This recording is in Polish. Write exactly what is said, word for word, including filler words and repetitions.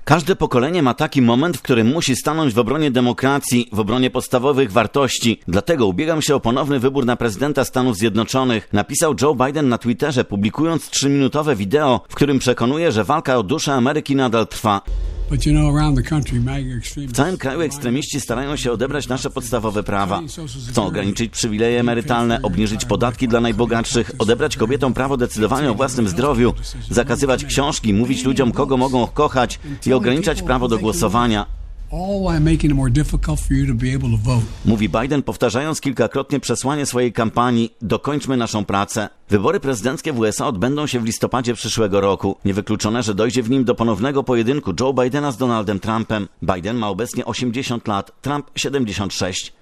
Każde pokolenie ma taki moment, w którym musi stanąć w obronie demokracji, w obronie podstawowych wartości. Dlatego ubiegam się o ponowny wybór na prezydenta Stanów Zjednoczonych, napisał Joe Biden na Twitterze, publikując trzyminutowe wideo, w którym przekonuje, że walka o duszę Ameryki nadal trwa. W całym kraju ekstremiści starają się odebrać nasze podstawowe prawa. Chcą ograniczyć przywileje emerytalne, obniżyć podatki dla najbogatszych, odebrać kobietom prawo decydowania o własnym zdrowiu, zakazywać książki, mówić ludziom, kogo mogą kochać i ograniczać prawo do głosowania. Mówi Biden, powtarzając kilkakrotnie przesłanie swojej kampanii: dokończmy naszą pracę. Wybory prezydenckie w U S A odbędą się w listopadzie przyszłego roku. Niewykluczone, że dojdzie w nim do ponownego pojedynku Joe Bidena z Donaldem Trumpem. Biden ma obecnie osiemdziesiąt lat, Trump siedemdziesiąt sześć.